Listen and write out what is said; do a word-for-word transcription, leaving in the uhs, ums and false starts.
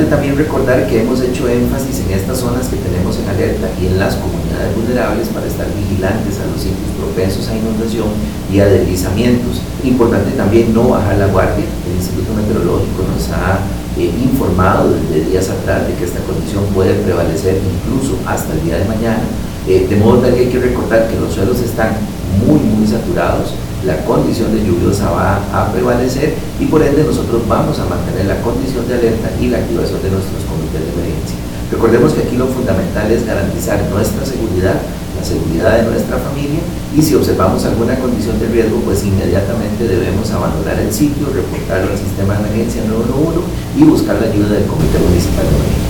también recordar que hemos hecho énfasis en estas zonas que tenemos en alerta y en las comunidades vulnerables para estar vigilantes a los sitios propensos a inundación y a deslizamientos. Importante también no bajar la guardia. El Instituto Meteorológico nos ha eh, informado desde días atrás de que esta condición puede prevalecer incluso hasta el día de mañana. Eh, de modo tal que hay que recordar que los suelos están muy, muy saturados. La condición de lluviosa va a prevalecer y por ende nosotros vamos a mantener la condición de alerta y la activación de nuestros comités de emergencia. Recordemos que aquí lo fundamental es garantizar nuestra seguridad, la seguridad de nuestra familia, y si observamos alguna condición de riesgo, pues inmediatamente debemos abandonar el sitio, reportarlo al sistema de emergencia nueve uno uno y buscar la ayuda del Comité Municipal de Emergencia.